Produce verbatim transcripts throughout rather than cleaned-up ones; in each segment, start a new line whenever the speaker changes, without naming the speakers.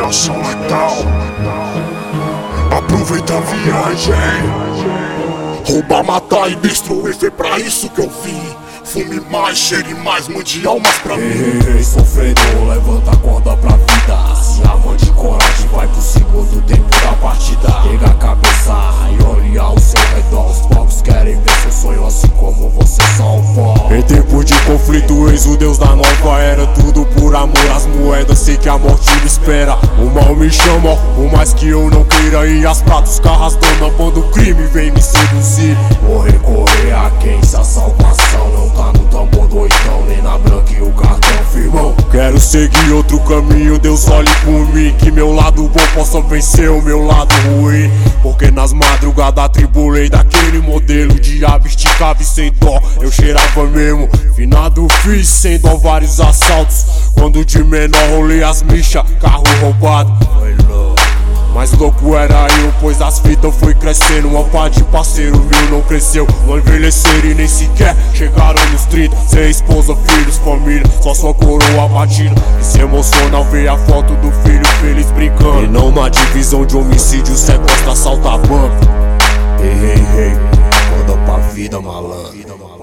combinação letal. Aproveita a viagem. Roubar, matar e destruir, foi pra isso que eu vim. Fume mais, cheire mais, mande almas pra mim.
Ei, ei, ei, sofredor, levanta a corda pra vida. Se arma de coragem, vai pro segundo tempo da partida. Pega a cabeça e olhe ao seu redor. Os povos querem ver seu sonho, assim como você só o pó. Em tempo de conflito, eis o Deus da nova era. Tudo por amor, as moedas, sei que a morte me espera. O mal me chama, por mais que eu não queira ir às pratos, carras dona, quando o crime vem me seduzir. Vou recorrer a quem se a salvação não tá no tambor do oitão, nem na branca e o cartão firmão. Quero seguir outro caminho, Deus olhe por mim, que meu lado bom possa vencer o meu lado ruim. Porque nas madrugadas tribulei daquele modelo, diabo esticava e sem dó, eu cheirava mesmo. Finado fiz sem dó vários assaltos, quando de menor rolei as michas, carro roubado. Foi louco, mais louco era eu, pois as fitas foi crescendo. Uma pá de parceiro viu, não cresceu, não envelheceram e nem sequer chegaram nos trinta. Sem esposa, filhos, família, só sua coroa batida. E se emociona ao ver a foto do filho feliz brincando. E não uma divisão de homicídio, sequestra, assalta banco. Ei, ei, ei, manda pra vida, malandro.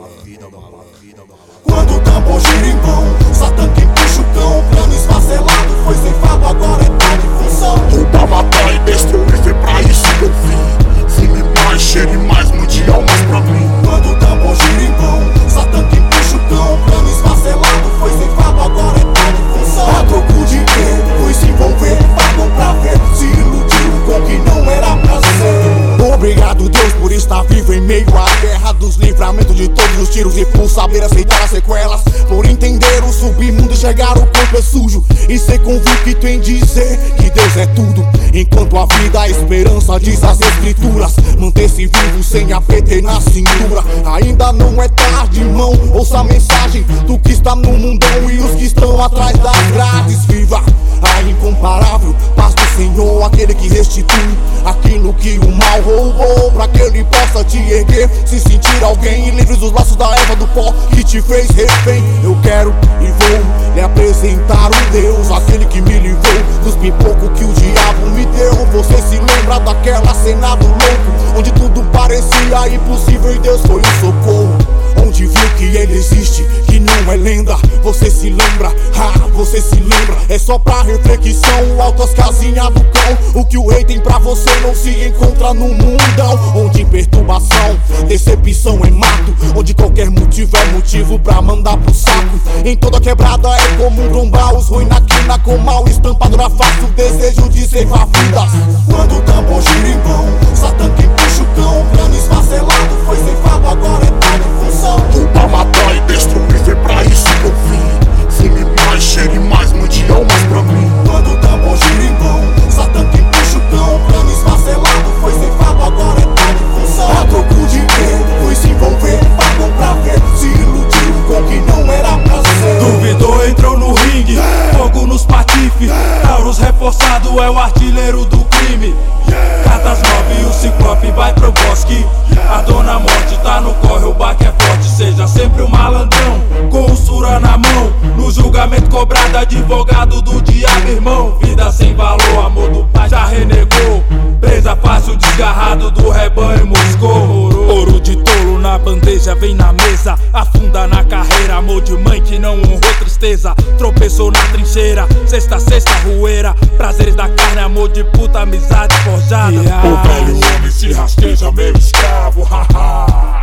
Quando o tambor gira em vão, Satã quem puxa o cão. Plano esfacelado, foi ceifado, agora é tarde função.
Roubar, matar e destruir, foi pra isso que eu vim. Fume mais, cheire mais, mande almas pra mim.
Quando o tambor gira em vão, Satã quem puxa o cão. Plano esfacelado, foi ceifado, agora é tarde função. A troco de quê? Foi se envolver, pagou pra ver. Se iludiu com o que não era pra ser. Obrigado Deus por estar vivo em meio à guerra, dos livramentos de todos os tiros, e por saber aceitar as sequelas, por entender o submundo, enxergar o corpo é sujo e ser convicto em dizer que Deus é tudo. Enquanto a vida, a esperança, diz as escrituras, manter-se vivo sem a P T na cintura. Ainda não é tarde, irmão, ouça a mensagem do que está no mundão e os que estão atrás das grades. Viva a incomparável paz do Senhor, aquele que restitui aquilo que o mal roubou, pra que ele possa te erguer, se sentir alguém, e livres dos laços da erva do pó que te fez refém. Eu quero e vou lhe apresentar o Deus, aquele que me livrou dos pipocos que o diabo me deu. Você se lembra daquela cena do louco, onde tudo parecia impossível e Deus foi o socorro, onde viu que ele existe, que não é lenda. Você se lembra, ah, você se lembra. É só pra reflexão, altas casinhas do cão. O que o rei tem pra você não se encontra no mundão, onde perturbação, decepção é mato, onde qualquer motivo é motivo pra mandar pro saco. Em toda quebrada é comum trombar os ruins na quina, com mal estampado na face, o desejo de ceifar vidas. Quando o tambor gira em vão, Satã quem puxa o cão. Plano esfacelado, foi ceifado, agora é tarde função.
Roubar, matar e destruir, foi pra isso que eu vim. Fume mais, cheire mais, mande almas pra mim.
Quando o tambor gira em vão, Satã quem puxa o cão. Plano esfacelado, foi ceifado, agora é tarde função. A troco de quê? Foi se envolver, pagou pra ver. Se iludiu com o que não era pra ser.
Duvidou, entrou no ringue, fogo nos patifes. Taurus reforçado é o artilheiro do crime. Cartas nove e o ciclope vai pro bosque. A dona morte tá no corre, o baque é forte. Seja sempre um malandrão, com o sura na mão. No julgamento cobrado, advogado do diabo, irmão. Vida sem valor, amor do pai já renegou. Presa fácil, desgarrado do rebanho, moscou. Ouro de tolo na bandeja, vem na mesa. Afunda na carreira, amor de mãe que não honrou tristeza. Tropeçou na trincheira, sexta, sexta, rueira. Prazeres da carne, amor de puta, amizade forjada.
Yeah. O velho homem se rasteja, meu escravo, haha.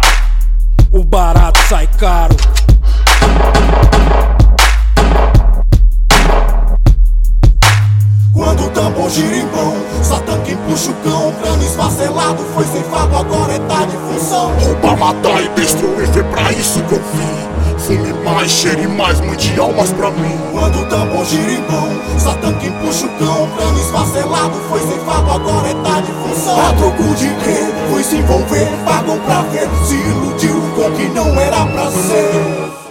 O barato sai caro.
Quando o tambor gira em vão, Satã quem puxa o cão. Plano esfacelado, foi ceifado, agora é tarde função.
Roubar, matar e destruir, foi pra isso que eu vim. Fume mais, cheire mais, mande almas pra mim.
Quando o tambor gira em vão, Satã quem puxa o cão. Plano esfacelado, foi ceifado, agora é tarde função. A troco de quê? Foi se envolver, pagou pra ver. Se iludiu com o que não era pra ser.